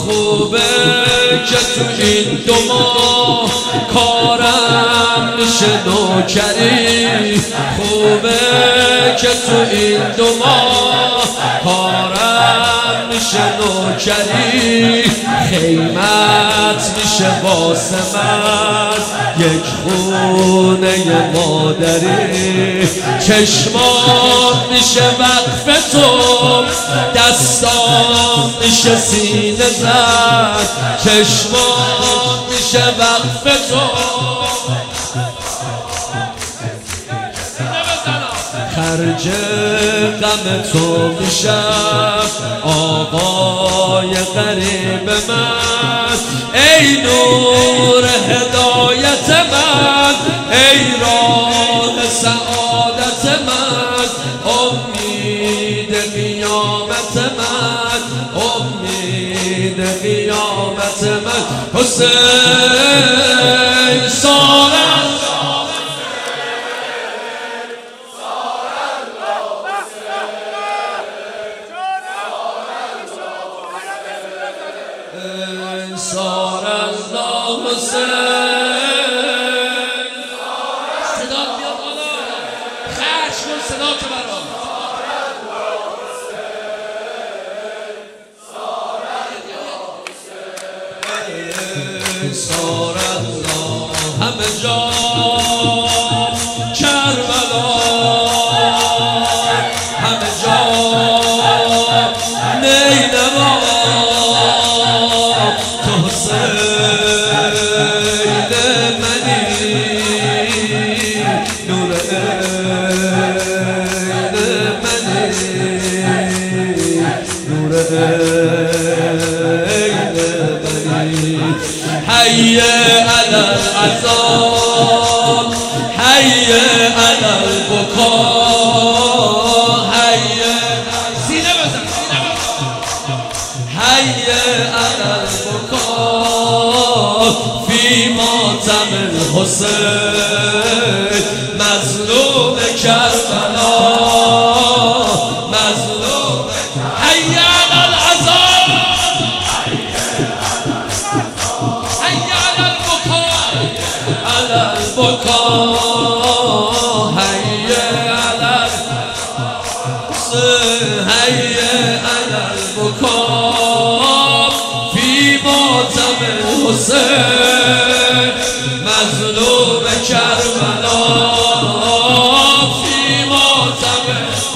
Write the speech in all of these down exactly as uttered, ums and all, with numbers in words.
خوبه که تو این دو ماه کارم میشه نوکری، خوبه که تو این دو ماه کارم میشه نوکری، خیمت میشه واسه من یک خونه مادری، چشمام میشه وقف تو، دستام میشه سینه زد، چشمام میشه وقف تو، خرج غم تو میشم آقای غریب من، ای نور هدایت من، ای راه سعادت من، امید قیامت من، امید قیامت من، حسین سارم سار الله حسین. صدا بیاد بالا، خرج کن صدا تو برام. سار الله همه جا کربلا، همه جا نینوا، حي على العذاب، حي على البكاء، حي سینه بزن، سینه بزن، حي على البكاء في ماتم الحسين، مظلوم کربلا، مظلوم، حي على العذاب، على البكاء، حي على حي على البكاء في ماتم الحسين، مظلوم کربلا في ماتم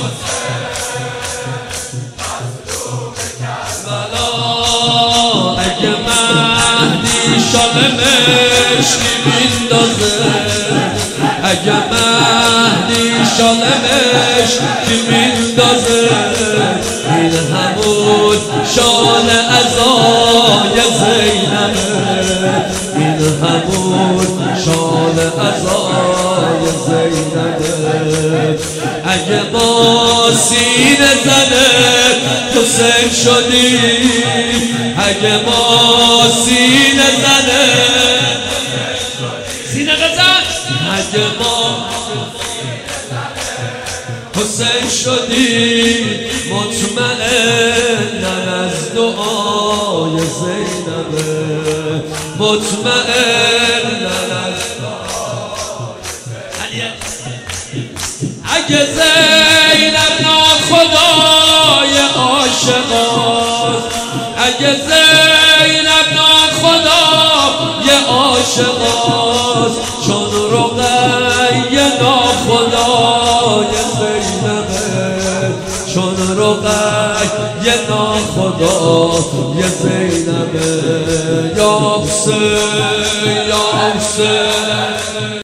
مظلوم کربلا، اگه مهدی شالمش میندازه، اگه مهدی شالمش میندازه، این همون شال عزای زینبه، این همون شال عزای زینبه، اگه با سینه زنه حسین شدی، اگه با سینه زنه سینه بزن، اگه ما حسین شدی، مطمئنن از دعای زینبه، مطمئنن از اگه زینب ناخدای عاشقاست، اگه زینب ناخدای عاشقاست، چون رقیه ناخدای زینبه، چون رقیه ناخدای زینبه، یا حسین یا حسین.